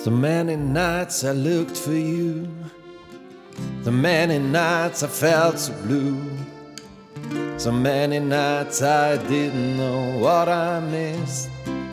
So many nights I looked for you, so many nights I felt so blue, so many nights I didn't know what I missed.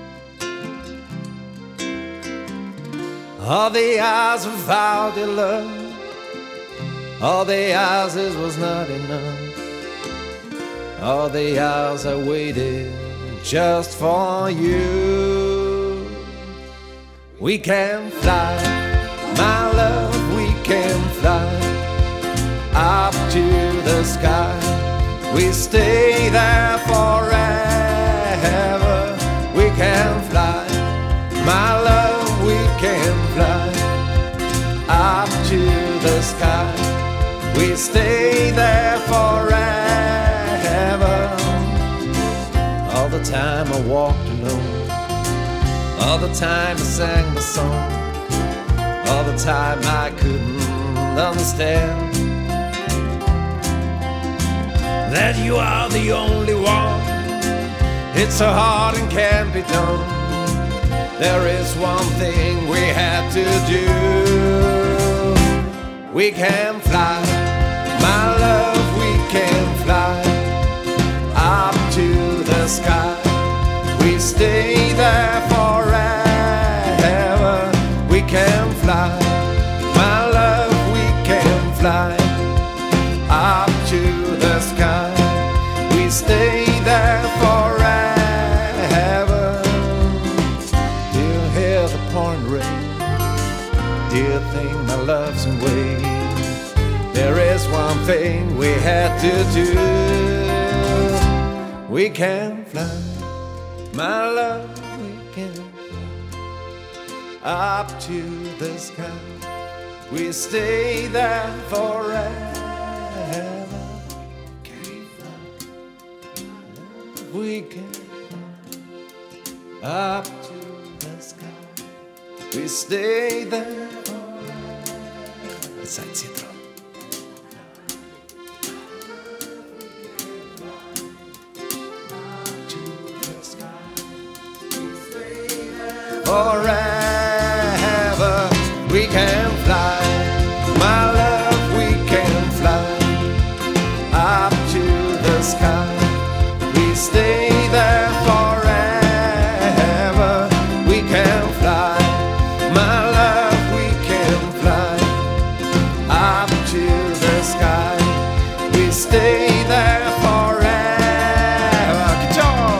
All the hours without your love, all the hours it was not enough, all the hours I waited just for you. We can fly, my love, we can fly up to the sky. We stay there forever. We can fly, my love, we can fly up to the sky. We stay there forever. All the time I walked alone, all the time I sang the song, all the time I couldn't understand that you are the only one. It's so hard and can't be done. There is one thing we had to do. We can fly, my love, we can fly up to the sky. We stay there forever. We can fly, my love, we can fly up to the sky. We stay there forever. Do you hear the pouring rain? Do you think my love's in vain? There is one thing we had to do. We can fly, my love, we can fly up to the sky. We stay there forever. We can fly up to the sky. We stay there forever. It's a citron. Forever, we can fly, my love, we can fly up to the sky. We stay there forever. We can fly, my love, we can fly up to the sky. We stay there forever. Good job.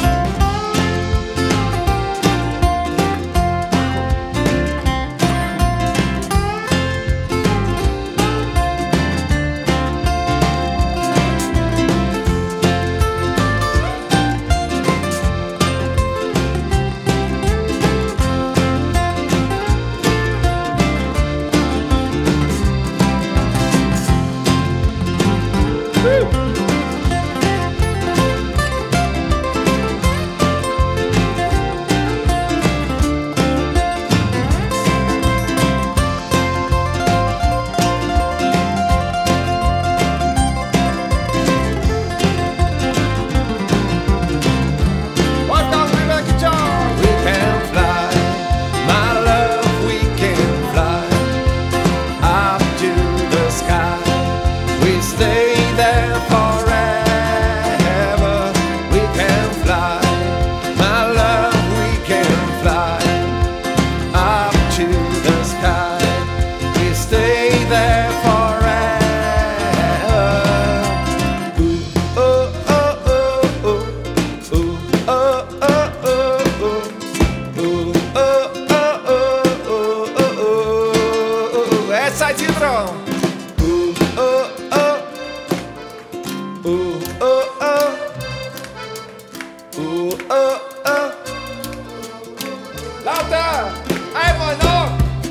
Lauter! Einmal noch!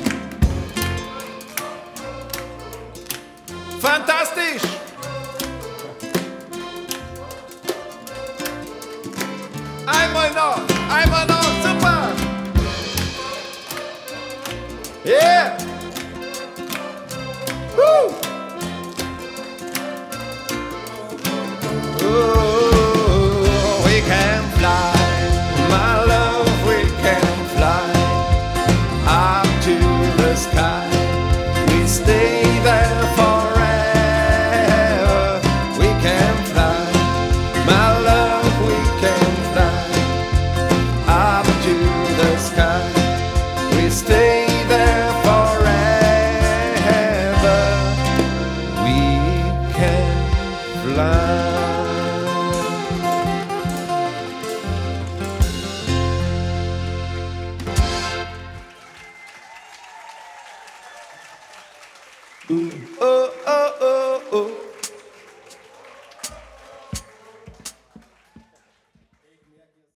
Fantastisch! Einmal noch, super! Yeah! Woo! Ooh, we can fly, my love, we can fly up can fly. Ooh, oh, oh.